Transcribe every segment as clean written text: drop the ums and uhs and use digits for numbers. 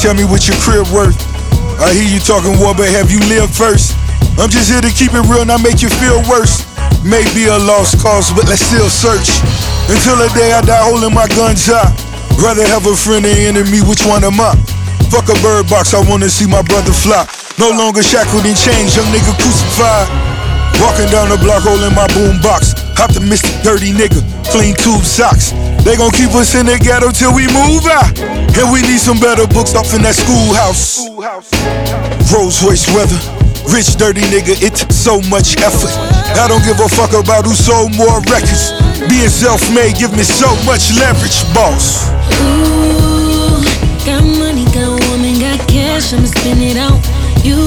Tell me what your crib worth. I hear you talking war, but have you lived first? I'm just here to keep it real, not make you feel worse. Maybe a lost cause, but let's still search. Until the day I die holding my guns high. Rather have a friend than enemy, which one am I? Fuck a bird box, I wanna see my brother fly. No longer shackled and chained, young nigga crucified. Walking down the block holding my boom box. Optimistic, dirty nigga, clean tube socks. They gon' keep us in the ghetto till we move out. And we need some better books off in that schoolhouse. Rolls Royce weather, rich dirty nigga, it took so much effort. I don't give a fuck about who sold more records. Being self-made give me so much leverage, boss. Ooh, got money, got woman, got cash, I'ma spend it on you.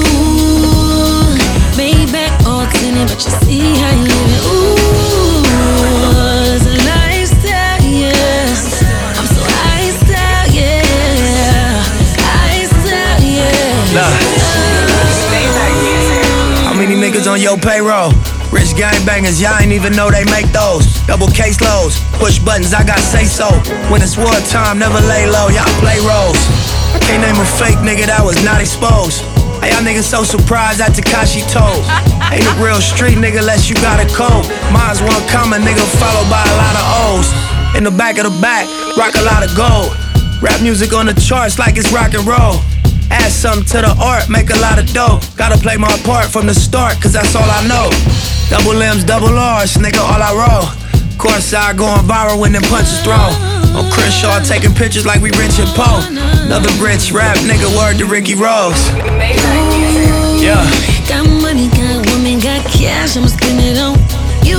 Maybach all tinted, but you see how you living. Ooh, it's a lifestyle, yeah. I'm so iced out, yeah. Iced out, yeah. How many niggas on your payroll? Rich gangbangers, y'all ain't even know they make those. Double case loads, push buttons, I got say so. When it's wartime, never lay low, y'all play roles. I can't name a fake nigga that was not exposed. Hey, y'all niggas so surprised at Tekashi told. Ain't a real street nigga unless you got a code. Mine's one common nigga followed by a lot of O's. In the back, rock a lot of gold. Rap music on the charts like it's rock and roll. Add something to the art, make a lot of dough. Gotta play my part from the start, cause that's all I know. Double M's, double R's, nigga, all I roll. Courtside going viral when them punches thrown. On Crenshaw taking pictures like we Rich and Poe. Another rich rap nigga, word to Ricky Rose. Yeah. Got money, got woman, got cash, I'ma spend it on you.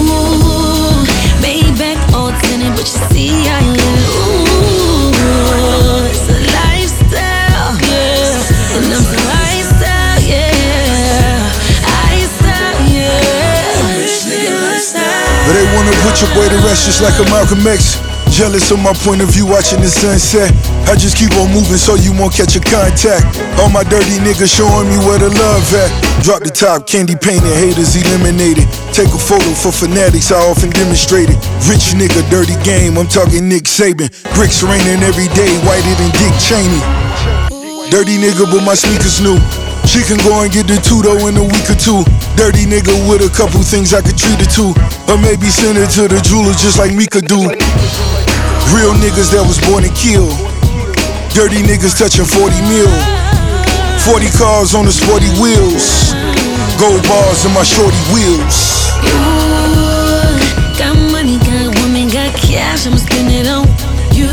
Maybach all tinted, but you see how you live. Ooh, it's a lifestyle, yeah. And I'm so iced out, yeah. Iced out, yeah. Rich nigga lifestyle. But they wanna put your boy to rest just like a Malcolm X. Jealous of my point of view watching the sunset. I just keep on moving so you won't catch a contact. All my dirty niggas showing me where the love at. Drop the top, candy painted, haters eliminated. Take a photo for fanatics, I often demonstrate it. Rich nigga, dirty game, I'm talking Nick Saban. Bricks raining every day, whiter than Dick Cheney. Dirty nigga, but my sneakers new. She can go and get the Tudo in a week or two. Dirty nigga with a couple things I could treat her to. Or maybe send her to the jeweler just like me could do. Real niggas that was born and killed. Dirty niggas touching 40 mil. 40 cars on the sporty wheels. Gold bars in my shorty wheels. Ooh, got money, got woman, got cash, I'ma spend it on you.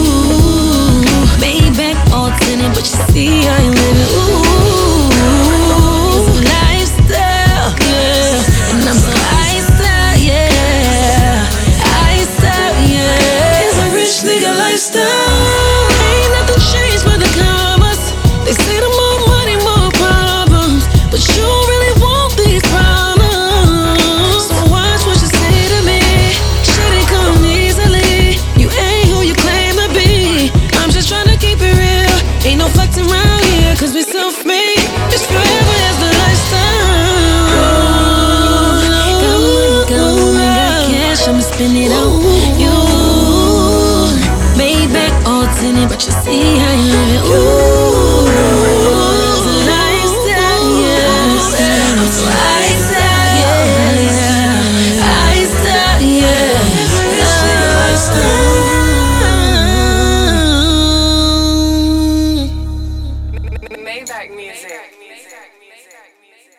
Maybach all tinted, but you see how you living. Ooh, it's a lifestyle, yeah. And I'm so iced out, yeah. Iced out, yeah. It's a rich nigga lifestyle. Ain't nothing changed but the commas. They say the more money, more problems, but you don't really want these problems. So watch what you say to me. Shit ain't come easily. You ain't who you claim to be. I'm just trying to keep it real. Ain't no flexing around here, cause we self-made. It's forever as the lifestyle. Got money, got woman, got cash, I'ma spend it on you. Maybach all tinted, but you see how you living. Ooh, it's a lifestyle, yeah. I'm so iced out, yeah. Iced out, yeah. It's a lifestyle. Maybach music.